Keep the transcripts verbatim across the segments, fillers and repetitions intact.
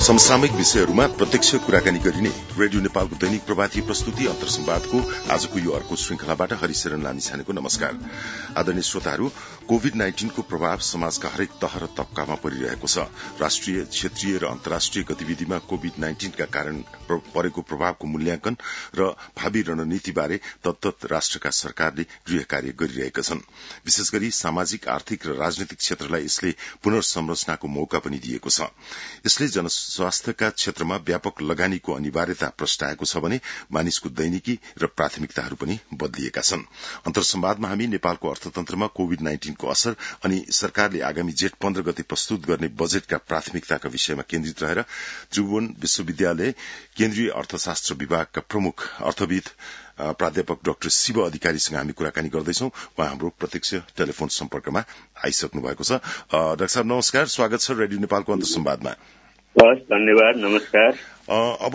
समसामयिक विषयहरूमा प्रत्यक्ष कुराकानी गरिने रेडियो नेपालको दैनिक प्रभाती प्रस्तुति अन्तर्संवादको आजको यो अर्को श्रृंखलाबाट हरिशरण लामिछानेको नमस्कार। आदरणीय श्रोताहरू, कोविड नाइन्टीनको प्रभाव समाजका हरेक तह र तबकामा परिरहेको छ। राष्ट्रिय, क्षेत्रीय र अन्तर्राष्ट्रिय गतिविधिमा कोविड नाइन्टीनका कारण परेको प्रभावको मूल्याङ्कन र भावी रणनीतिबारे तत्त राष्ट्रका सरकारले गृह कार्य गरिरहेका छन्। विशेष गरी सामाजिक, आर्थिक र राजनैतिक क्षेत्रलाई यसले पुनर्संरचनाको मौका पनि दिएको छ। यसले जनस्वास्थ्यका क्षेत्रमा व्यापक लगानीको अनिवार्यता प्रस्ताएको छ भने मानिसको दैनिकी र प्राथमिकताहरू पनि बदलिएका छन्। अन्तर्संवादमा हामी नेपालको अर्थतन्त्रमा कोविड नाइन्टीनको असर अनि सरकारले आगामी जेठ पन्ध्र गते प्रस्तुत गर्ने बजेटका प्राथमिकताका विषयमा केन्द्रित रहेर त्रिभुवन विश्वविद्यालय केन्द्रीय अर्थशास्त्र विभागका प्रमुख अर्थविद प्राध्यापक डाक्टर शिव अधिकारीसँग हामी कुराकानी गर्दैछौं। उहाँ हाम्रो प्रत्यक्ष टेलिफोन सम्पर्कमा आइसक्नु भएको छ। डाक्टर साहब नमस्कार, स्वागत छ रेडियो नेपालको अन्तर्संवादमा। हस्, धन्यवाद, नमस्कार। अब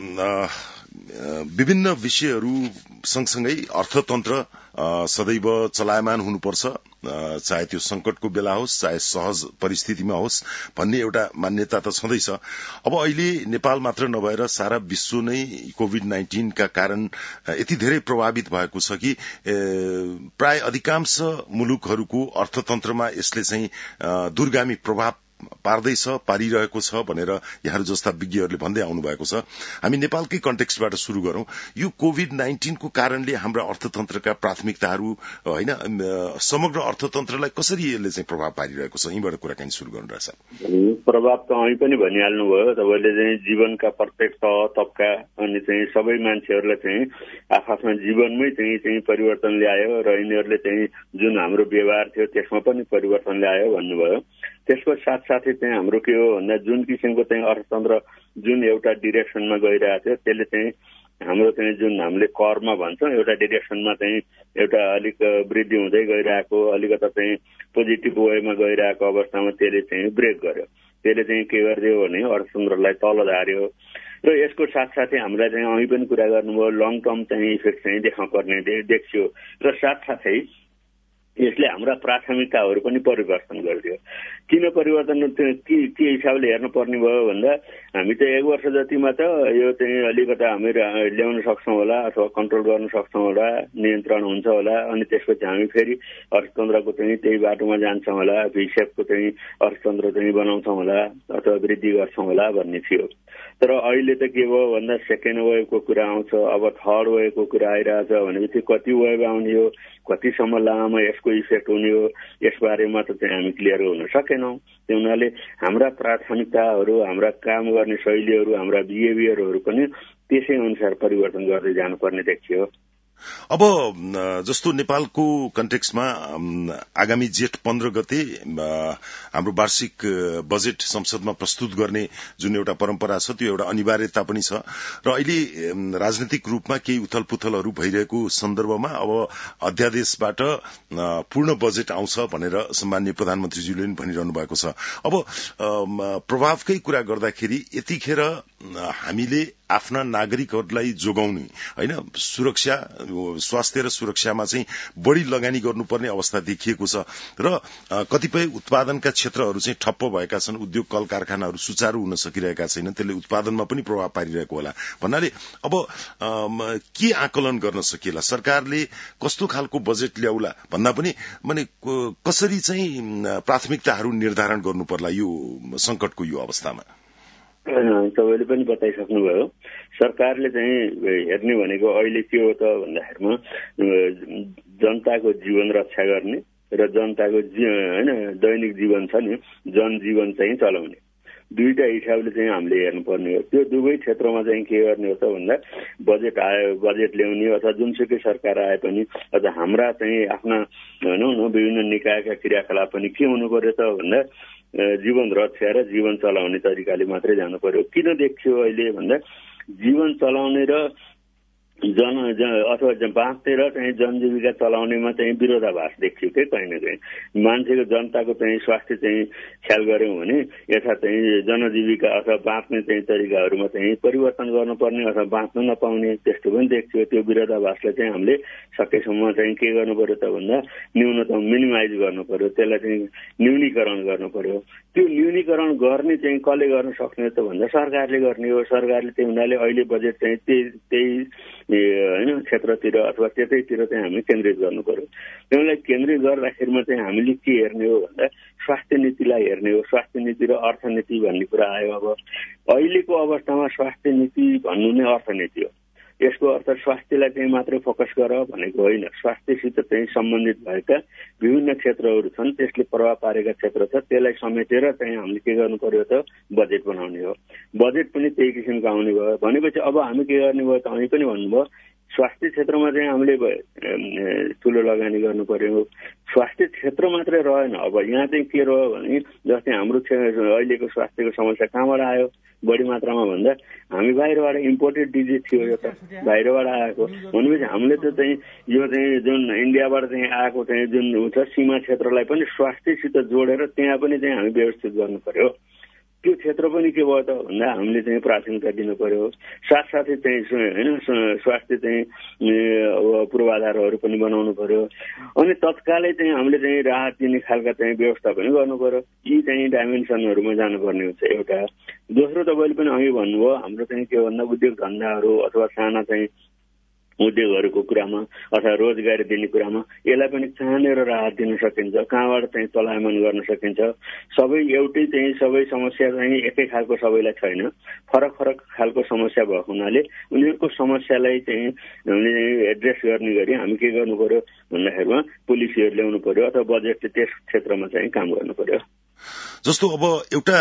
विभिन्न विषयहरू सँगसँगै अर्थतन्त्र सदैव चलायमान हुनुपर्छ, चाहे त्यो संकटको बेला होस् चाहे सहज परिस्थितिमा होस् भन्ने एउटा मान्यता त छँदैछ। अब अहिले नेपाल मात्र नभएर सारा विश्व नै कोविड नाइन्टीनका कारण यति धेरै प्रभावित भएको छ कि प्राय अधिकांश मुलुकहरूको अर्थतन्त्रमा यसले चाहिँ दूरगामी प्रभाव पार्दैछ, पारिरहेको छ भनेर यहाँहरू जस्ता विज्ञहरूले भन्दै आउनु भएको छ। हामी नेपालकै कन्टेक्स्टबाट शुरू गरौं। यो कोविड नाइन्टीनको कारणले हाम्रा अर्थतन्त्रका प्राथमिकताहरू होइन, समग्र अर्थतन्त्रलाई कसरी यसले चाहिँ प्रभाव पारिरहेको छ, यहीँबाट कुराकानी शुरू गर्नु रहेछ। प्रभाव त અહીં पनि भनिहाल्नुभयो तपाईँले, चाहिँ जीवनका प्रत्येक तह तबका अनि चाहिँ सबै मान्छेहरूलाई चाहिँ आफ्ना जीवनमै चाहिँ चाहिँ परिवर्तन ल्यायो र यिनीहरूले चाहिँ जुन हाम्रो व्यवहार थियो त्यसमा पनि परिवर्तन ल्यायो भन्नुभयो। त्यसको साथसाथै चाहिँ हाम्रो के हो भन्दा जुन किसिमको चाहिँ अर्थतन्त्र जुन एउटा डिरेक्सनमा गइरहेको थियो त्यसले चाहिँ हाम्रो चाहिँ जुन हामीले करमा भन्छौँ एउटा डिरेक्सनमा चाहिँ एउटा अलिक वृद्धि हुँदै गइरहेको, अलिकता चाहिँ पोजिटिभ वेमा गइरहेको अवस्थामा त्यसले चाहिँ ब्रेक गर्यो। त्यसले चाहिँ के गरिदियो भने अर्थतन्त्रलाई तल झार्यो र यसको साथसाथै हामीलाई चाहिँ અહીં पनि कुरा गर्नुभयो लङ टर्म चाहिँ इफेक्ट चाहिँ देख्न पर्ने देखियो र साथसाथै यसले हाम्रा प्राथमिकताहरू पनि परिवर्तन गरिदियो। किन परिवर्तन के के हिसाबले हेर्नु पर्ने भयो भन्दा हामी चाहिँ एक वर्ष जतिमा त यो चाहिँ अलिकता हामी ल्याउन सक्छौँ होला अथवा कन्ट्रोल गर्न सक्छौँ होला, नियन्त्रण हुन्छ होला, अनि त्यसपछि हामी फेरि अर्थतन्त्रको चाहिँ त्यही बाटोमा जान्छौँ होला, हिसाबको चाहिँ अर्थतन्त्र चाहिँ बनाउँछौँ होला अथवा वृद्धि गर्छौँ होला भन्ने थियो। तर अहिले त के भयो भन्दा सेकेन्ड वेभको कुरा आउँछ, अब थर्ड वेभको कुरा आइरहेछ भनेपछि कति वेभ आउने हो, कतिसम्म लामो यसको इफेक्ट हुने हो, यसबारेमा त चाहिँ हामी क्लियर हुन सकेनौँ। त्यो हुनाले हाम्रा प्राथमिकताहरू, हाम्रा काम गर्ने शैलीहरू, हाम्रा बिहेभियरहरू पनि त्यसै अनुसार परिवर्तन गर्दै जानुपर्ने देखियो। अब जस्तो नेपालको कन्टेक्स्टमा आगामी जेठ पन्ध्र गते हाम्रो वार्षिक बजेट संसदमा प्रस्तुत गर्ने जुन एउटा परम्परा छ त्यो एउटा अनिवार्यता पनि छ र अहिले राजनैतिक रूपमा केही उथलपुथलहरू भइरहेको सन्दर्भमा अब अध्यादेशबाट पूर्ण बजेट आउँछ भनेर सम्माननीय प्रधानमन्त्रीज्यूले पनि भनिरहनु भएको छ। अब प्रभावकै कुरा गर्दाखेरि यतिखेर हामीले आफ्ना नागरिकहरूलाई जोगाउने होइन, सुरक्षा, स्वास्थ्य र सुरक्षामा चाहिँ बढ़ी लगानी गर्नुपर्ने अवस्था देखिएको छ र कतिपय उत्पादनका क्षेत्रहरू चाहिँ ठप्प भएका छन्, उद्योग कल कारखानाहरू सुचारू हुन सकिरहेका छैनन्, त्यसले उत्पादनमा पनि प्रभाव पारिरहेको होला भन्नाले अब के आकलन गर्न सकिएला, सरकारले कस्तो खालको बजेट ल्याउला भन्दा पनि माने कसरी चाहिँ प्राथमिकताहरू निर्धारण गर्नु पर्ला यो संकटको यो अवस्थामा? तपाईँले पनि बताइसक्नुभयो। सरकारले चाहिँ हेर्ने भनेको अहिले के हो त भन्दाखेरिमा जनताको जीवन रक्षा गर्ने र जनताको होइन दैनिक जीवन छ नि जनजीवन चाहिँ चलाउने, दुईटा हिसाबले चाहिँ हामीले हेर्नुपर्ने हो। त्यो दुवै क्षेत्रमा चाहिँ के गर्ने हो त भन्दा बजेट आयो, बजेट ल्याउने अथवा जुनसुकै सरकार आए पनि अझ हाम्रा चाहिँ आफ्ना भनौँ न विभिन्न निकायका क्रियाकलाप पनि के हुनु पर्यो त भन्दा जीवन रक्षा र जीवन चलाउने तरिकाले मात्रै जानु पर्यो। किन देखियो अहिले भन्दा जीवन चलाउने र जन अथवा बाँचेर चाहिँ जनजीविका चलाउनेमा चाहिँ विरोधाभास देखियो के कहीँ न कहीँ। मान्छेको जनताको चाहिँ स्वास्थ्य चाहिँ ख्याल गर्यौँ भने यथा चाहिँ जनजीविका अथवा बाँच्ने चाहिँ तरिकाहरूमा चाहिँ परिवर्तन गर्नुपर्ने अथवा बाँच्न नपाउने त्यस्तो पनि देखियो। त्यो विरोधाभासलाई चाहिँ हामीले सकेसम्म चाहिँ के गर्नु पर्यो त भन्दा न्यूनतम मिनिमाइज गर्नु पर्यो, त्यसलाई चाहिँ न्यूनीकरण गर्नु पर्यो। त्यो न्यूनीकरण गर्ने चाहिँ कसले गर्न सक्ने त भन्दा सरकारले गर्ने हो। सरकारले त्यो हुनाले अहिले बजेट चाहिँ त्यही त्यही होइन क्षेत्रतिर अथवा त्यतैतिर चाहिँ हामी केन्द्रित गर्नु पर्यो। त्यसलाई केन्द्रित गर्दाखेरिमा चाहिँ हामीले के हेर्ने हो भन्दा स्वास्थ्य नीतिलाई हेर्ने हो। स्वास्थ्य नीति र अर्थनीति भन्ने कुरा आयो। अब अहिलेको अवस्थामा स्वास्थ्य नीति भन्नु नै अर्थनीति हो। यसको अर्थ स्वास्थ्यलाई चाहिँ मात्रै फोकस गर भनेको होइन। स्वास्थ्यसित चाहिँ सम्बन्धित भएका विभिन्न क्षेत्रहरू छन्, त्यसले प्रभाव पारेका क्षेत्र छ, त्यसलाई समेटेर चाहिँ हामीले के गर्नु पर्यो त बजेट बनाउने हो। बजेट पनि त्यही किसिमको आउने भयो भनेपछि अब हामी के गर्ने भयो त हामी पनि भन्नुभयो स्वास्थ्य क्षेत्रमा चाहिँ हामीले ठुलो लगानी गर्नु पर्यो। स्वास्थ्य क्षेत्र मात्रै रहेन। अब यहाँ चाहिँ के रह्यो भने जस्तै हाम्रो अहिलेको स्वास्थ्यको समस्या कहाँबाट आयो बढी मात्रामा भन्दा हामी बाहिरबाट इम्पोर्टेड डिजिज थियो। यो त बाहिरबाट आएको भनेपछि हामीले त चाहिँ यो चाहिँ जुन इन्डियाबाट चाहिँ आएको चाहिँ जुन हुन्छ सीमा क्षेत्रलाई पनि स्वास्थ्यसित जोडेर त्यहाँ पनि चाहिँ हामी व्यवस्थित गर्नु पर्यो। त्यो क्षेत्र पनि के भयो त भन्दा हामीले चाहिँ प्राथमिकता दिनु पर्यो। साथसाथै चाहिँ होइन स्वास्थ्य चाहिँ पूर्वाधारहरू पनि बनाउनु पर्यो अनि तत्कालै चाहिँ हामीले चाहिँ राहत दिने खालका चाहिँ व्यवस्था पनि गर्नु पर्यो। यी चाहिँ डाइमेन्सनहरूमा जानुपर्ने हुन्छ एउटा। दोस्रो तपाईँले पनि अघि भन्नुभयो हाम्रो चाहिँ के भन्दा उद्योग धन्दाहरू अथवा साना चाहिँ उद्योगहरूको कुरामा अथवा रोजगारी दिने कुरामा यसलाई पनि कहाँनिर राहत दिन सकिन्छ, कहाँबाट चाहिँ चलायमान गर्न सकिन्छ। सबै एउटै चाहिँ सबै समस्या चाहिँ एकै खालको सबैलाई छैन, फरक फरक खालको समस्या भएको हुनाले उनीहरूको समस्यालाई चाहिँ हामीले एड्रेस गर्ने गरी हामी के गर्नु पर्यो भन्दाखेरिमा पोलिसीहरू ल्याउनु पर्यो अथवा बजेटले त्यस क्षेत्रमा चाहिँ काम गर्नु पर्यो। जस्तो अब एउटा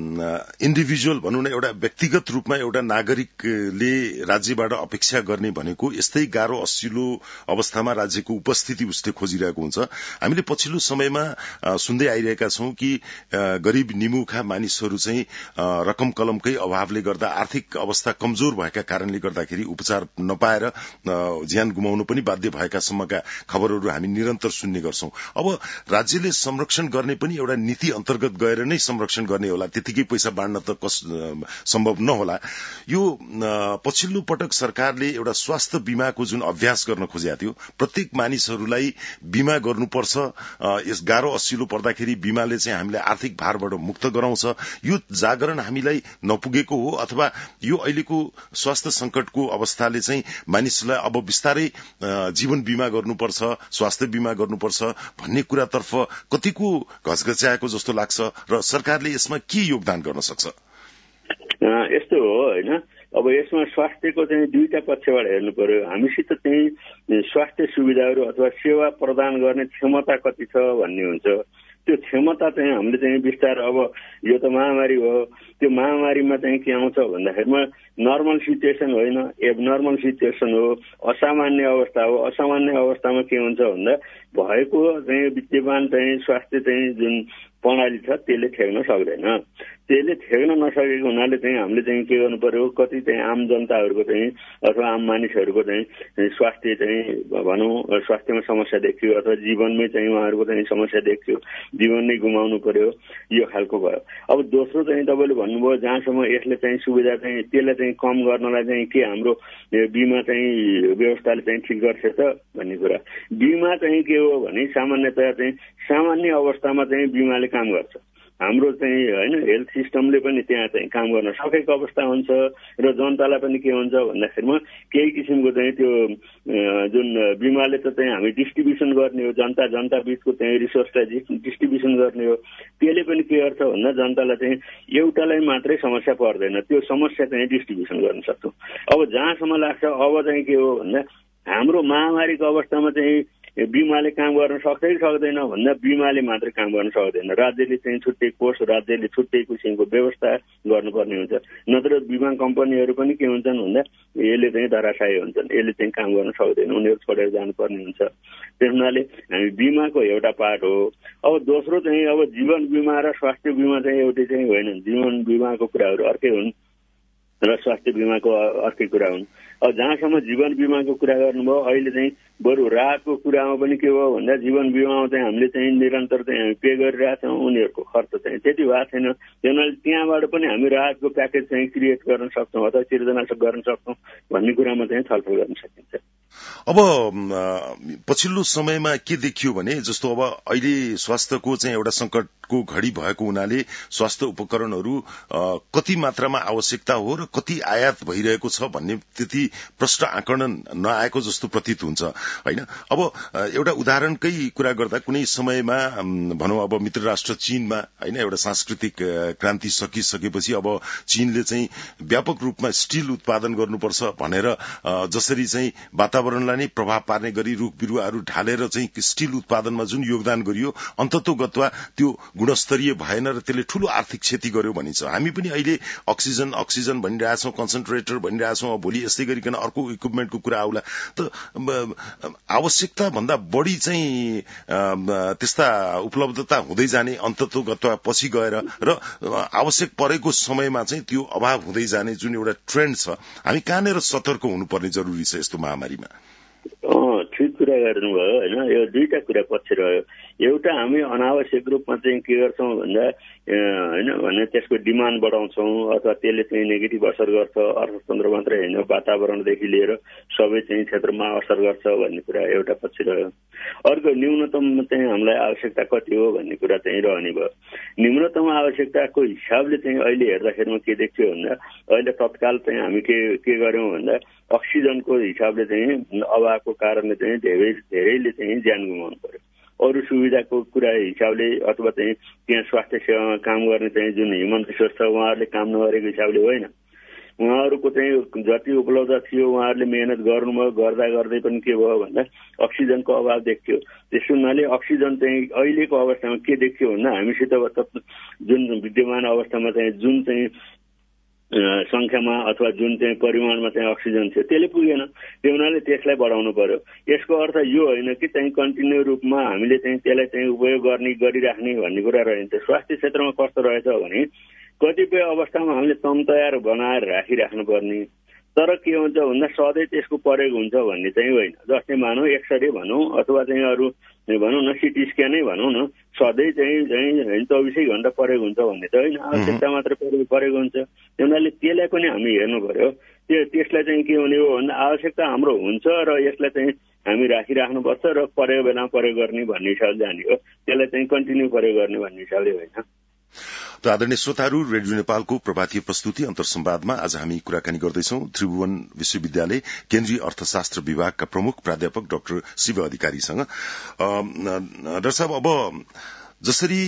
इन्डिभिजुअल भनौँ न एउटा व्यक्तिगत रूपमा एउटा नागरिकले राज्यबाट अपेक्षा गर्ने भनेको यस्तै गाह्रो असिलो अवस्थामा राज्यको उपस्थिति उसले खोजिरहेको हुन्छ। हामीले पछिल्लो समयमा सुन्दै आइरहेका छौं कि गरीब निमुखा मानिसहरू चाहिँ रकम कलमकै अभावले गर्दा आर्थिक अवस्था कमजोर भएका कारणले गर्दाखेरि उपचार नपाएर ज्यान गुमाउनु पनि बाध्य भएका सम्मका खबरहरू हामी निरन्तर सुन्ने गर्छौं। अब राज्यले संरक्षण गर्ने पनि एउटा नीति अन्तर्गत गएर नै संरक्षण गर्ने होला, त्यतिकै पैसा बाँड्न त सम्भव नहोला। यो पछिल्लो पटक सरकारले एउटा स्वास्थ्य बीमाको जुन अभ्यास गर्न खोजेको थियो, प्रत्येक मानिसहरूलाई बीमा गर्नुपर्छ, यस गाह्रो असिलो पर्दाखेरि बीमाले चाहिँ हामीलाई आर्थिक भारबाट मुक्त गराउँछ, यो जागरण हामीलाई नपुगेको हो अथवा यो अहिलेको स्वास्थ्य संकटको अवस्थाले चाहिँ मानिसलाई अब बिस्तारै जीवन बीमा गर्नुपर्छ, स्वास्थ्य बीमा गर्नुपर्छ भन्ने कुरातर्फ कतिको घचघच्याएको जस्तो लाग्छ र सरकारले यसमा के योगदान गर्न सक्छ? यस्तो हो होइन। अब यसमा स्वास्थ्यको चाहिँ दुईटा पक्षबाट हेर्नु पर्यो। हामीसित चाहिँ स्वास्थ्य सुविधाहरू अथवा सेवा प्रदान गर्ने क्षमता कति छ भन्ने हुन्छ। त्यो क्षमता चाहिँ हामीले चाहिँ बिस्तारै अब यो त महामारी हो, त्यो महामारीमा चाहिँ के आउँछ भन्दाखेरिमा नर्मल सिचुएसन होइन, एबनर्मल सिचुएसन हो, असामान्य अवस्था हो। असामान्य अवस्थामा के हुन्छ भन्दा भएको चाहिँ विद्यमान चाहिँ स्वास्थ्य चाहिँ जुन प्रणाली छ त्यसले ठेक्न सक्दैन। त्यसले ठेक्न नसकेको हुनाले चाहिँ हामीले चाहिँ के गर्नु पर्यो, कति चाहिँ आम जनताहरूको चाहिँ अथवा आम मानिसहरूको चाहिँ स्वास्थ्य चाहिँ भनौँ स्वास्थ्यमा समस्या देखियो अथवा जीवनमै चाहिँ उहाँहरूको चाहिँ समस्या देखियो, जीवन नै गुमाउनु पर्यो, यो खालको भयो। अब दोस्रो चाहिँ तपाईँले भन्नुभयो जहाँसम्म यसले चाहिँ सुविधा चाहिँ त्यसलाई चाहिँ कम गर्नलाई चाहिँ के हाम्रो बिमा चाहिँ व्यवस्थाले चाहिँ ठिक गर्छ त भन्ने कुरा। बिमा चाहिँ के हो भने सामान्यतया चाहिँ सामान्य अवस्थामा चाहिँ बिमाले काम गर्छ। हाम्रो चाहिँ होइन हेल्थ सिस्टमले पनि त्यहाँ चाहिँ काम गर्न सकेको अवस्था हुन्छ र जनतालाई पनि के हुन्छ भन्दाखेरिमा केही किसिमको चाहिँ त्यो जुन बिमाले त चाहिँ हामी डिस्ट्रिब्युसन गर्ने हो, जनता जनता बीचको चाहिँ रिसोर्सलाई डिस्ट्रिब्युसन गर्ने हो। त्यसले पनि के गर्छ भन्दा जनतालाई चाहिँ एउटालाई मात्रै समस्या पर्दैन, त्यो समस्या चाहिँ डिस्ट्रिब्युसन गर्न सक्छौँ। अब जहाँसम्म लाग्छ अब चाहिँ के हो भन्दा हाम्रो महामारीको अवस्थामा चाहिँ बिमाले काम गर्न सक्छ कि सक्दैन भन्दा बिमाले मात्रै काम गर्न सक्दैन। राज्यले चाहिँ छुट्टै कोष, राज्यले छुट्टै किसिमको व्यवस्था गर्नुपर्ने हुन्छ, नत्र बिमा कम्पनीहरू पनि के हुन्छन् भन्दा यसले चाहिँ धराशायी हुन्छन्, यसले चाहिँ काम गर्न सक्दैन, उनीहरू छोडेर जानुपर्ने हुन्छ। त्यस हुनाले हामी बिमाको एउटा पार्ट हो। अब दोस्रो चाहिँ अब जीवन बिमा र स्वास्थ्य बिमा चाहिँ एउटै चाहिँ होइनन्। जीवन बिमाको कुराहरू अर्कै हुन् र स्वास्थ्य बिमाको अर्कै कुरा हुन्। अब जहाँसम्म जीवन बिमाको कुरा गर्नुभयो, अहिले चाहिँ बरु राहतको कुरामा पनि के भयो भन्दा जीवन बिमामा चाहिँ हामीले चाहिँ निरन्तर चाहिँ हामी पे गरिरहेछौँ, उनीहरूको खर्च चाहिँ त्यति भएको छैन। त्यही त्यहाँबाट पनि हामी राहतको प्याकेज चाहिँ क्रिएट गर्न सक्छौँ अथवा सिर्जना गर्न सक्छौँ भन्ने कुरामा चाहिँ छलफल गर्न सकिन्छ। अब पछिल्लो समयमा के देखियो भने जस्तो अब अहिले स्वास्थ्यको चाहिँ एउटा संकटको घडी भएको हुनाले स्वास्थ्य उपकरणहरू कति मात्रामा आवश्यकता हो र कति आयात भइरहेको छ भन्ने त्यति प्रष्ट आकलन नआएको जस्तो प्रतीत हुन्छ हैन। अब एउटा उदाहरणकै कुरा गर्दा कुनै समयमा भनौं अब मित्र राष्ट्र चीनमा हैन एउटा सांस्कृतिक क्रान्ति सकिसकेपछि अब चीनले चाहिँ व्यापक रूपमा स्टिल उत्पादन गर्नुपर्छ भनेर जसरी चाहिँ वातावरणलाई नै प्रभाव पार्ने गरी रुख बिरुवाहरू ढालेर चाहिँ स्टिल उत्पादनमा जुन योगदान गरियो अन्ततोगत्वा त्यो गुणस्तरीय भएन र त्यसले ठूलो आर्थिक क्षति गर्यो भनिन्छ। हामी पनि अहिले अक्सिजन अक्सिजन भनिरहेछौं, कन्सन्ट्रेटर भनिरहेछौं, भोलि यस्तै गरिकन अर्को इक्विपमेन्टको कुरा आउला त आवश्यकता भन्दा बढ़ी चाहिँ त्यस्ता उपलब्धता हुँदै जाने अन्ततोगत्वा पछि गएर र आवश्यक परेको समयमा चाहिँ त्यो अभाव हुँदै जाने जुन एउटा ट्रेन्ड छ, हामी कहाँनिर सतर्क हुनुपर्ने जरुरी छ यस्तो महामारीमा? ठिक कुरा गर्नुभयो होइन। यो दुईटा कुरा पछि रह्यो। एउटा हामी अनावश्यक रूपमा चाहिँ के गर्छौँ भन्दा होइन भने त्यसको डिमान्ड बढाउँछौँ अथवा त्यसले चाहिँ नेगेटिभ असर गर्छ, अर्थतन्त्र मात्रै होइन वातावरणदेखि लिएर सबै चाहिँ क्षेत्रमा असर गर्छ भन्ने कुरा एउटा पछि रह्यो। अर्को न्यूनतम चाहिँ हामीलाई आवश्यकता कति हो भन्ने कुरा चाहिँ रहने भयो। न्यूनतम आवश्यकताको हिसाबले चाहिँ अहिले हेर्दाखेरिमा के देख्यो भन्दा अहिले तत्काल चाहिँ हामी के के गर्यौँ भन्दा अक्सिजनको हिसाबले चाहिँ अभावको कारणले चाहिँ धेरै धेरैले चाहिँ ज्यान गुमाउनु पर्यो। अरू सुविधाको कुरा हिसाबले अथवा चाहिँ त्यहाँ स्वास्थ्य सेवामा काम गर्ने चाहिँ जुन ह्युमन रिसोर्स छ उहाँहरूले काम नगरेको हिसाबले होइन, उहाँहरूको चाहिँ जति उपलब्ध थियो उहाँहरूले मेहनत गर्नुभयो, गर्दा गर्दै पनि के भयो भन्दा अक्सिजनको अभाव देखियो। त्यस हुनाले अक्सिजन चाहिँ अहिलेको अवस्थामा के देखियो भन्दा हामीसित जुन विद्यमान अवस्थामा चाहिँ जुन चाहिँ संख्यामा अथवा जुन चाहिँ परिमाणमा चाहिँ अक्सिजन थियो त्यसले पुगेन। त्यो हुनाले त्यसलाई बढाउनु पर्यो। यसको अर्थ यो होइन कि चाहिँ कन्टिन्यू रूपमा हामीले चाहिँ त्यसलाई चाहिँ उपयोग गर्ने गरिराख्ने भन्ने कुरा रहन्छ। स्वास्थ्य क्षेत्रमा कस्तो रहेछ भने कतिपय अवस्थामा हामीले तम तयार बनाएर राखिराख्नुपर्ने, तर के हुन्छ भन्दा सधैँ त्यसको प्रयोग हुन्छ भन्ने चाहिँ होइन। जस्तै मानौँ एक्सरे भनौँ अथवा चाहिँ अरू भनौँ न सिटी स्क्यानै भनौँ न, सधैँ चाहिँ चाहिँ चौबिसै घण्टा प्रयोग हुन्छ भन्ने त होइन, आवश्यकता मात्र प्रयोग हुन्छ। उनीहरूले त्यसलाई पनि हामी हेर्नु पर्यो। त्यो त्यसलाई चाहिँ के हुने हो भन्दा आवश्यकता हाम्रो हुन्छ र यसलाई चाहिँ हामी राखिराख्नुपर्छ र प्रयोग बेलामा प्रयोग गर्ने भन्ने हिसाबले जाने हो, त्यसलाई चाहिँ कन्टिन्यू प्रयोग गर्ने भन्ने हिसाबले होइन। त आदरणीय श्रोताहरू, रेडियो नेपालको प्रभातीय प्रस्तुति अन्तर्संवादमा आज हामी कुराकानी गर्दैछौं त्रिभुवन विश्वविद्यालय केन्द्रीय अर्थशास्त्र विभागका प्रमुख प्राध्यापक डाक्टर शिव अधिकारीसँग। डाक्टर साहब, अब जसरी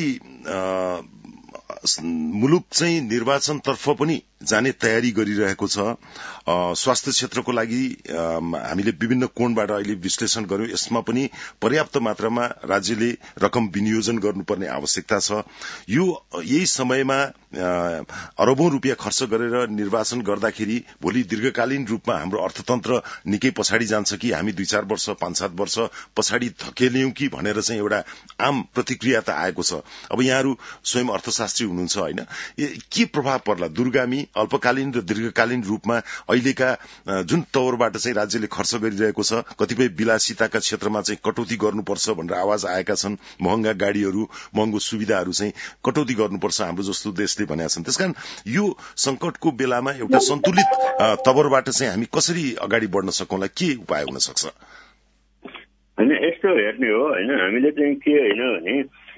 मुलुक चाहिँ निर्वाचनतर्फ पनि जाने तयारी गरिरहेको छ, स्वास्थ्य क्षेत्रको लागि हामीले विभिन्न कोणबाट अहिले विश्लेषण गर्यौं, यसमा पनि पर्याप्त मात्रामा राज्यले रकम विनियोजन गर्नुपर्ने आवश्यकता छ। यो यही समयमा अरबौं रुपियाँ खर्च गरेर निर्वाचन गर्दाखेरि भोलि दीर्घकालीन रूपमा हाम्रो अर्थतन्त्र निकै पछाडि जान्छ कि हामी दुई चार वर्ष पाँच सात वर्ष पछाडि धकेल्यौं कि भनेर चाहिँ एउटा आम प्रतिक्रिया त आएको छ। अब यहाँहरू स्वयं अर्थशास्त्री हुनुहुन्छ होइन, के प्रभाव पर्ला दूरगामी अल्पकालीन र दीर्घकालीन रूपमा अहिलेका जुन तौरबाट चाहिँ राज्यले खर्च गरिरहेको छ? कतिपय विलासिताका क्षेत्रमा चाहिँ कटौती गर्नुपर्छ भनेर आवाज आएका छन्, महँगा गाड़ीहरू महँगो सुविधाहरू चाहिँ कटौती गर्नुपर्छ हाम्रो जस्तो देशले भनेका छन्। त्यसकारण यो संकटको बेलामा एउटा सन्तुलित तवरबाट चाहिँ हामी कसरी अगाडि बढ्न सकौंला, के उपाय हुन सक्छ? होइन यस्तो हेर्ने हो होइन, हामीले चाहिँ के होइन भने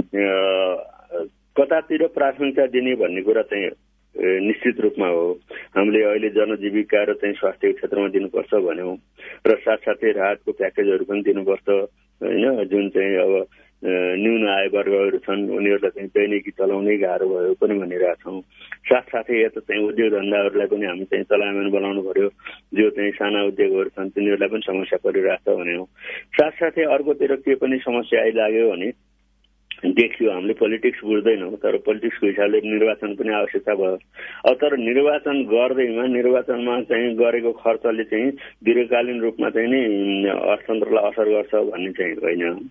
कतातिर प्राथमिकता दिने भन्ने कुरा चाहिँ निश्चित रूपमा हो। हामीले अहिले जनजीविका र चाहिँ स्वास्थ्य क्षेत्रमा दिनुपर्छ भन्यौं र साथसाथै राहतको प्याकेजहरू पनि दिनुपर्छ होइन। जुन चाहिँ अब न्यून आय वर्गहरू छन् उनीहरूलाई चाहिँ दैनिकी चलाउनै गाह्रो भयो पनि भनिरहेछौँ। साथसाथै यता चाहिँ उद्योग धन्दाहरूलाई पनि हामी चाहिँ चलायमान बनाउनु पर्यो। जो चाहिँ साना उद्योगहरू छन् तिनीहरूलाई पनि समस्या परिरहेछ भन्यौं। साथसाथै अर्कोतिर के पनि समस्या आइलाग्यो भने देखियो, हामीले पोलिटिक्स बुझ्दैनौँ तर पोलिटिक्सको हिसाबले निर्वाचन पनि आवश्यकता भयो। अब तर निर्वाचन गर्दैमा निर्वाचनमा चाहिँ गरेको खर्चले चाहिँ दीर्घकालीन रूपमा चाहिँ नि अर्थतन्त्रलाई असर गर्छ भन्ने चाहिँ होइन।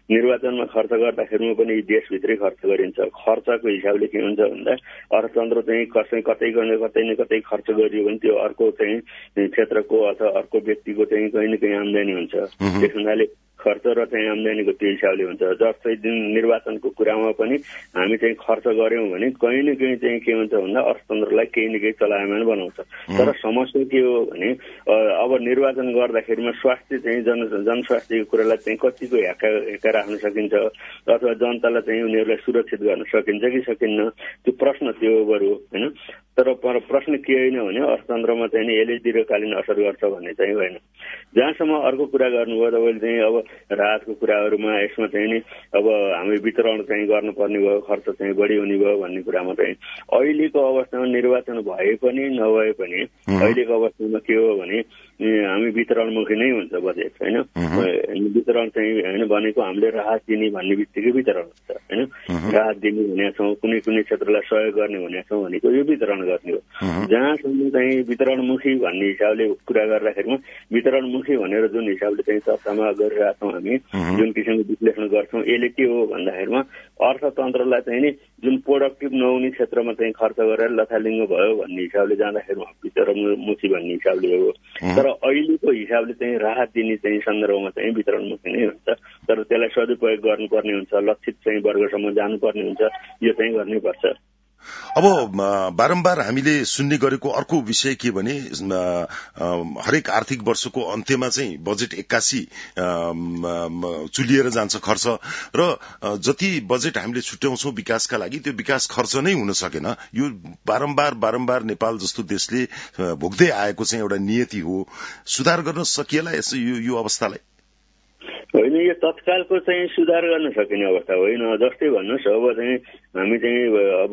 निर्वाचनमा खर्च गर्दाखेरिमा पनि देशभित्रै खर्च गरिन्छ। खर्चको हिसाबले के हुन्छ भन्दा अर्थतन्त्र चाहिँ कसै कतै कतै न कतै खर्च गरियो भने त्यो अर्को चाहिँ क्षेत्रको अथवा अर्को व्यक्तिको चाहिँ कहीँ न कहीँ आम्दानी हुन्छ। त्यस हुनाले खर्च र चाहिँ आम्दानीको त्यो हिसाबले हुन्छ। जस्तै जुन निर्वाचनको कुरामा पनि हामी चाहिँ खर्च गर्यौं भने कहीँ न कहीँ चाहिँ के हुन्छ भन्दा अर्थतन्त्रलाई केही न केही चलायमान बनाउँछ। तर समस्या के हो भने अब निर्वाचन गर्दाखेरिमा स्वास्थ्य चाहिँ जन जनस्वास्थ्यको कुरालाई चाहिँ कतिको हेक्का हेक्का राख्न सकिन्छ अथवा जनतालाई चाहिँ उनीहरूलाई सुरक्षित गर्न सकिन्छ कि सकिन्न, त्यो प्रश्न त्यो बरु होइन। तर प्रश्न के होइन भने अर्थतन्त्रमा चाहिँ यसले दीर्घकालीन असर गर्छ भन्ने चाहिँ होइन। जहाँसम्म अर्को कुरा गर्नुभयो तपाईँले चाहिँ अब राहतको कुराहरूमा यसमा चाहिँ नि अब हामी वितरण चाहिँ गर्नुपर्ने भयो, खर्च चाहिँ बढी हुने भयो भन्ने कुरामा चाहिँ अहिलेको अवस्थामा निर्वाचन भए पनि नभए पनि अहिलेको अवस्थामा के हो भने हामी वितरणमुखी नै हुन्छ बजेट होइन। वितरण चाहिँ होइन भनेको हामीले राहत दिने भन्ने बित्तिकै वितरण हुन्छ होइन। राहत दिने भनेका छौँ, कुनै कुनै क्षेत्रलाई सहयोग गर्ने भनेका छौँ भनेको यो वितरण गर्ने हो। जहाँसम्म चाहिँ वितरणमुखी भन्ने हिसाबले कुरा गर्दाखेरिमा वितरणमुखी भनेर जुन हिसाबले चाहिँ चर्चामा गरिरहेका छौँ हामी, जुन किसिमको विश्लेषण गर्छौँ, यसले के हो भन्दाखेरिमा अर्थतन्त्रलाई चाहिँ नि जुन प्रोडक्टिभ नहुने क्षेत्रमा चाहिँ खर्च गरेर लथालिङ्ग भयो भन्ने हिसाबले जाँदाखेरि वितरणमुखी भन्ने हिसाबले हो। तर अहिलेको हिसाबले चाहिँ राहत दिने चाहिँ सन्दर्भमा चाहिँ वितरणमुखी नै हुन्छ। तर त्यसलाई सदुपयोग गर्नुपर्ने हुन्छ, लक्षित चाहिँ वर्गसम्म जानुपर्ने हुन्छ, यो चाहिँ गर्नैपर्छ। अब बारम्बार हामीले सुन्ने गरेको अर्को विषय के भने हरेक आर्थिक वर्षको अन्त्यमा चाहिँ बजेट एक्कासी चुलिएर जान्छ खर्च र जति बजेट हामीले छुट्याउँछौँ विकासका लागि त्यो विकास खर्च नै हुन सकेन। यो बारम्बार बारम्बार नेपाल जस्तो देशले भोग्दै आएको चाहिँ एउटा नियति हो। सुधार गर्न सकिएला यसो यो अवस्थालाई? होइन, यो तत्कालको चाहिँ सुधार गर्न सकिने अवस्था होइन। जस्तै भन्नुहोस् अब चाहिँ हामी चाहिँ अब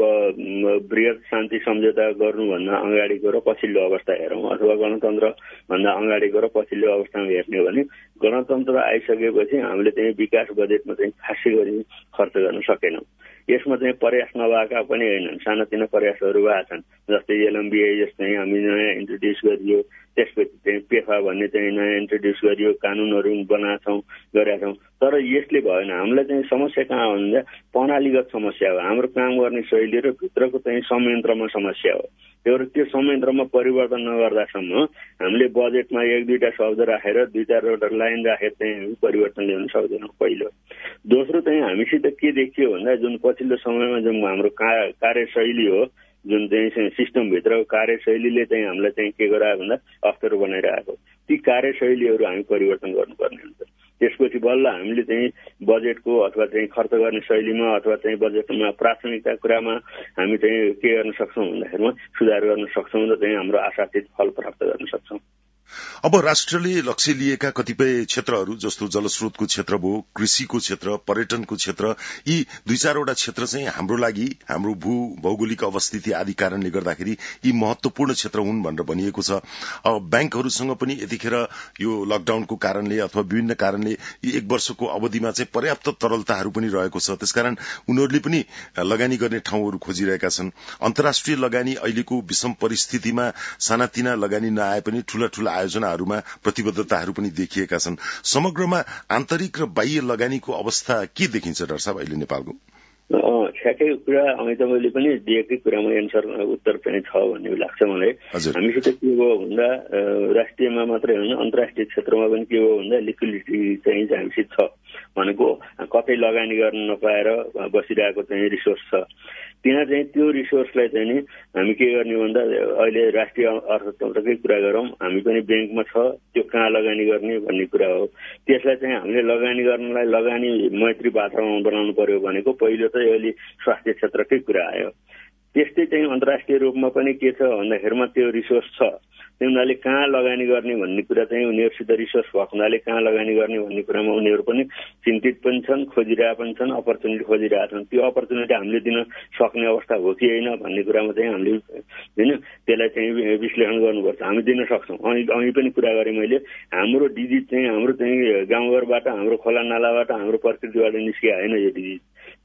बृहत शान्ति सम्झौता गर्नुभन्दा अगाडिको र पछिल्लो अवस्था हेरौँ अथवा गणतन्त्र भन्दा अगाडिको र पछिल्लो अवस्थामा हेर्ने हो भने गणतन्त्र आइसकेपछि हामीले चाहिँ विकास बजेटमा चाहिँ खासै गरी खर्च गर्न सकेनौँ। यसमा चाहिँ प्रयास नभएका पनि होइनन्, सानातिना प्रयासहरू भएका छन्। जस्तै एलएमबिए जस्तै हामी नयाँ इन्ट्रोड्युस गरियो, त्यसपछि चाहिँ पेफा भन्ने चाहिँ नयाँ इन्ट्रोड्युस गरियो, कानुनहरू बनाएका छौँ गरेका छौँ। तर यसले भएन। हामीलाई चाहिँ समस्या कहाँ हो भन्दा प्रणालीगत समस्या हो। हाम्रो काम गर्ने शैली र भित्रको चाहिँ संयन्त्रमा समस्या हो। त्यो त्यो संयन्त्रमा परिवर्तन नगर्दासम्म हामीले बजेटमा एक दुईवटा शब्द राखेर दुई चारवटा लाइन राखेर चाहिँ परिवर्तन ल्याउन सक्दैनौँ पहिलो। दोस्रो चाहिँ हामीसित के देखियो भन्दा जुन पछिल्लो समयमा जुन हाम्रो कार्यशैली हो, जुन चाहिँ सिस्टमभित्रको कार्यशैलीले चाहिँ हामीलाई चाहिँ के गरायो भन्दा अप्ठ्यारो बनाइरहेको, ती कार्यशैलीहरू हामी परिवर्तन गर्नुपर्ने हुन्छ। त्यसपछि बल्ल हामीले चाहिँ बजेटको अथवा चाहिँ खर्च गर्ने शैलीमा अथवा चाहिँ बजेटमा प्राथमिकता कुरामा हामी चाहिँ के गर्न सक्छौँ भन्दाखेरिमा सुधार गर्न सक्छौँ र चाहिँ हाम्रो आशातीत फल प्राप्त गर्न सक्छौँ। अब राष्ट्रले लक्ष्य लिएका कतिपय क्षेत्रहरू जस्तो जलस्रोतको क्षेत्र भयो, कृषिको क्षेत्र, पर्यटनको क्षेत्र, यी दुई चारवटा क्षेत्र चाहिँ हाम्रो लागि हाम्रो भू भौगोलिक अवस्थिति आदि कारणले गर्दाखेरि यी महत्वपूर्ण क्षेत्र हुन् भनेर भनिएको छ। अब ब्याङ्कहरूसँग पनि यतिखेर यो लकडाउनको कारणले अथवा विभिन्न कारणले यी एक वर्षको अवधिमा चाहिँ पर्याप्त तरलताहरू पनि रहेको छ। त्यसकारण उनीहरूले पनि लगानी गर्ने ठाउँहरू खोजिरहेका छन्। अन्तर्राष्ट्रिय लगानी अहिलेको विषम परिस्थितिमा सानातिना लगानी नआए पनि ठूला ठूला आयोजनाहरूमा प्रतिबद्धताहरू पनि देखिएका छन्। समग्रमा आन्तरिक र बाह्य लगानीको अवस्था के देखिन्छ डाक्टर साहब अहिले नेपालको? ठ्याक्कै कुरा अमित तपाईँले पनि दिएकै कुरामा एन्सर उत्तर पनि छ भन्ने लाग्छ मलाई। हामीसित के हो भन्दा राष्ट्रियमा मात्रै होइन अन्तर्राष्ट्रिय क्षेत्रमा पनि के हो भन्दा लिक्विडिटी चाहिँ हामीसित छ भनेको कतै लगानी गर्न नपाएर बसिरहेको चाहिँ रिसोर्स छ। त्यहाँ चाहिँ त्यो रिसोर्सलाई चाहिँ नि हामी के गर्ने भन्दा अहिले राष्ट्रिय अर्थतन्त्रकै कुरा गरौँ, हामी पनि ब्याङ्कमा छ, त्यो कहाँ लगानी गर्ने भन्ने कुरा हो। त्यसलाई चाहिँ हामीले लगानी गर्नलाई लगानी मैत्री वातावरण बनाउनु पर्यो भनेको पहिलो चाहिँ अहिले स्वास्थ्य क्षेत्रकै कुरा आयो। त्यस्तै चाहिँ अन्तर्राष्ट्रिय रूपमा पनि के छ भन्दाखेरिमा त्यो रिसोर्स छ, उनीहरूले कहाँ लगानी गर्ने भन्ने कुरा चाहिँ उनीहरूसित रिसोर्स भएको हुनाले कहाँ लगानी गर्ने भन्ने कुरामा उनीहरू पनि चिन्तित पनि छन्, खोजिरहेका पनि छन्, अपर्च्युनिटी खोजिरहेका छन्। त्यो अपर्च्युनिटी हामीले दिन सक्ने अवस्था हो कि होइन भन्ने कुरामा चाहिँ हामीले होइन त्यसलाई चाहिँ विश्लेषण गर्नुपर्छ। हामी दिन सक्छौँ। अनि अघि पनि कुरा गरेँ मैले, हाम्रो डिजिज चाहिँ हाम्रो चाहिँ गाउँघरबाट, हाम्रो खोला नालाबाट, हाम्रो प्रकृतिबाट निस्किया होइन यो डिजिज।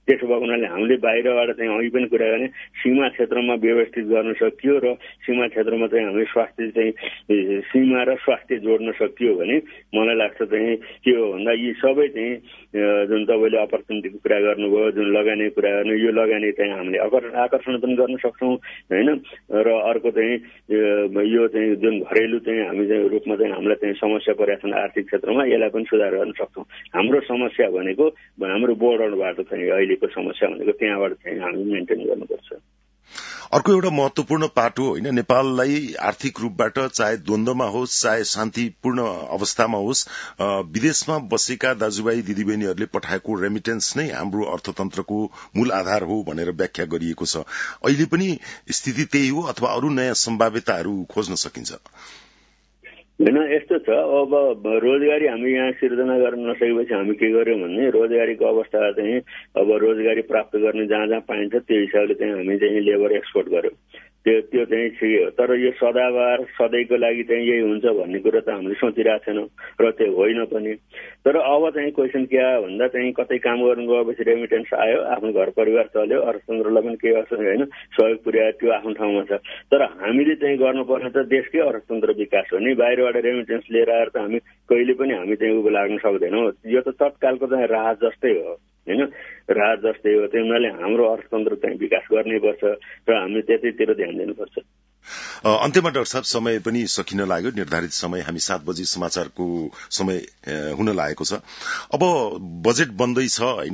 त्यसो भएको हुनाले हामीले बाहिरबाट चाहिँ अघि पनि कुरा गर्ने सीमा क्षेत्रमा व्यवस्थित गर्न सकियो र सीमा क्षेत्रमा चाहिँ हामीले स्वास्थ्य चाहिँ सीमा र स्वास्थ्य जोड्न सकियो भने मलाई लाग्छ चाहिँ के हो भन्दा यी सबै चाहिँ जुन तपाईँले अपर्च्युनिटीको कुरा गर्नुभयो, जुन लगानीको कुरा गर्नु, यो लगानी चाहिँ हामीले आकर्षण पनि गर्न सक्छौँ होइन। र अर्को चाहिँ यो चाहिँ जुन घरेलु चाहिँ हामी चाहिँ रूपमा चाहिँ हामीलाई चाहिँ समस्या परेका छन् आर्थिक क्षेत्रमा, यसलाई पनि सुधार गर्न सक्छौँ। हाम्रो समस्या भनेको हाम्रो बोर्डरबाट चाहिँ अहिलेको समस्या भनेको त्यहाँबाट चाहिँ हामी मेन्टेन गर्नुपर्छ। अर्को एउटा महत्वपूर्ण पाटो होइन, नेपाललाई आर्थिक रूपबाट चाहे द्वन्द्वमा होस् चाहे शान्तिपूर्ण अवस्थामा होस् विदेशमा बसेका दाजुभाइ दिदीबहिनीहरूले पठाएको रेमिटेन्स नै हाम्रो अर्थतन्त्रको मूल आधार हो भनेर व्याख्या गरिएको छ। अहिले पनि स्थिति त्यही हो अथवा अरू नयाँ सम्भाव्यताहरू खोज्न सकिन्छ? होइन, यस्तो छ, अब रोजगारी हामी यहाँ सिर्जना गर्न नसकेपछि हामी के गर्यौँ भने रोजगारीको अवस्था चाहिँ अब रोजगारी प्राप्त गर्ने जहाँ जहाँ पाइन्छ त्यो हिसाबले चाहिँ हामी चाहिँ लेबर एक्सपोर्ट गर्यौँ। त्यो त्यो चाहिँ ठिकै हो, तर यो सदाबार सधैँको लागि चाहिँ यही हुन्छ भन्ने कुरो त हामीले सोचिरहेको छैनौँ र त्यो होइन पनि। तर अब चाहिँ क्वेसन के आयो भन्दा चाहिँ कतै काम गर्नु गएपछि रेमिटेन्स आयो, आफ्नो घर परिवार चल्यो, अर्थतन्त्रलाई पनि केही असर होइन, सहयोग पुर्यायो, त्यो आफ्नो ठाउँमा छ। तर हामीले चाहिँ गर्नुपर्ने त देशकै अर्थतन्त्र विकास हो नि। बाहिरबाट रेमिटेन्स लिएर आएर त हामी कहिले पनि हामी चाहिँ उ लाग्न सक्दैनौँ। यो त तत्कालको चाहिँ राहत जस्तै हो होइन, राहत जस्तै हो। त्यही हुनाले हाम्रो अर्थतन्त्र चाहिँ विकास गर्नैपर्छ र हामीले त्यतैतिर ध्यान दिनुपर्छ। अन्त्यमा डाक्टर साहब समय पनि सकिन लाग्यो, निर्धारित समय हामी सात बजी समाचारको समय हुन लागेको छ। अब बजेट बन्दैछ होइन,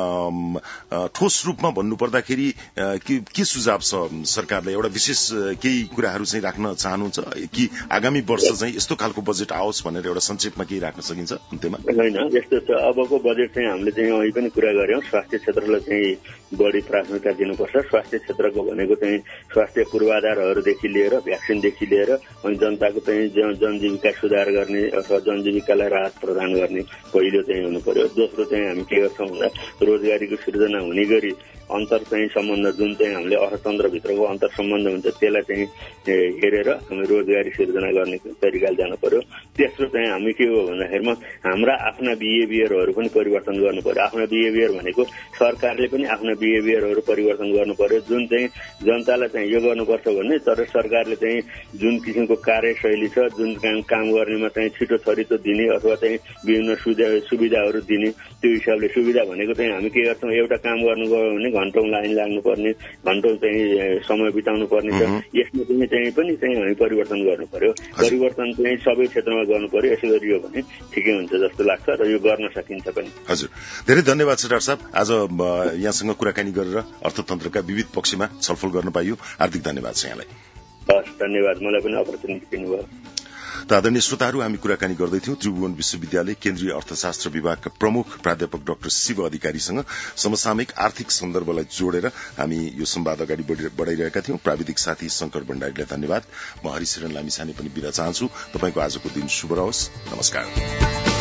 ठोस रूपमा भन्नुपर्दाखेरि के सुझाव छ सरकारले? एउटा विशेष केही कुराहरू चाहिँ राख्न चाहनुहुन्छ कि आगामी वर्ष चाहिँ यस्तो खालको बजेट आओस् भनेर एउटा संक्षेपमा केही राख्न सकिन्छ अन्त्यमा? होइन, यस्तो छ, अबको बजेट चाहिँ हामीले चाहिँ अघि पनि कुरा गर्यौँ, स्वास्थ्य क्षेत्रलाई चाहिँ बढी प्राथमिकता दिनुपर्छ। स्वास्थ्य क्षेत्रको भनेको चाहिँ स्वास्थ्य पूर्वाधारहरूदेखि लिएर भ्याक्सिनदेखि लिएर अनि जनताको चाहिँ जनजीविका सुधार गर्ने अथवा जनजीविकालाई राहत प्रदान गर्ने पहिलो चाहिँ हुनु पर्यो। दोस्रो चाहिँ हामी के गर्छौँ भन्दा रोजगारीको सिर्जना हुने गरी अन्तर चाहिँ सम्बन्ध जुन चाहिँ हामीले अर्थतन्त्रभित्रको अन्तर सम्बन्ध हुन्छ त्यसलाई चाहिँ हेरेर हामी रोजगारी सिर्जना गर्ने तरिकाले जानु पर्यो। तेस्रो चाहिँ हामी के हो भन्दाखेरिमा हाम्रा आफ्ना बिहेभियरहरू पनि परिवर्तन गर्नु पर्यो। आफ्ना बिहेभियर भनेको सरकारले पनि आफ्ना बिहेभियरहरू परिवर्तन गर्नु पर्यो। जुन चाहिँ जनतालाई चाहिँ यो गर्नुपर्छ भन्ने, तर सरकारले चाहिँ जुन किसिमको कार्यशैली छ, जुन काम काम गर्नेमा चाहिँ छिटो छरितो दिने अथवा चाहिँ विभिन्न सुविधाहरू दिने, त्यो हिसाबले सुविधा भनेको चाहिँ हामी के गर्छौँ, एउटा काम गर्नु गयो भने घन्टौँ लाइन लाग्नुपर्ने, घन्टौँ चाहिँ समय बिताउनु पर्ने छ। यसमा पनि चाहिँ पनि चाहिँ हामी परिवर्तन गर्नु पर्यो। परिवर्तन चाहिँ सबै क्षेत्रमा गर्नु पर्यो। यसो गरियो भने ठिकै हुन्छ जस्तो लाग्छ र यो गर्न सकिन्छ पनि। हजुर, धेरै धन्यवाद छ डाक्टर साहब, आज यहाँसँग कुराकानी गरेर अर्थतन्त्रका विविध पक्षमा छलफल गर्न पाइयो। हार्दिक धन्यवाद छ यहाँलाई। हस्, धन्यवाद, मलाई पनि अपर्च्युनिटी दिनुभयो। त आदरणीय श्रोताहरू, हामी कुराकानी गर्दैथ्यौं त्रिभुवन विश्वविद्यालय केन्द्रीय अर्थशास्त्र विभागका प्रमुख प्राध्यापक डाक्टर शिव अधिकारीसँग। समसामयिक आर्थिक सन्दर्भलाई जोडेर हामी यो संवाद अगाडि बढ़ाइरहेका थियौं। प्राविधिक साथी शंकर भण्डारीलाई धन्यवाद। म हरिशरण लामिछाने पनि बिदा चाहन्छु। तपाईंको आजको दिन शुभ रहोस्। नमस्कार।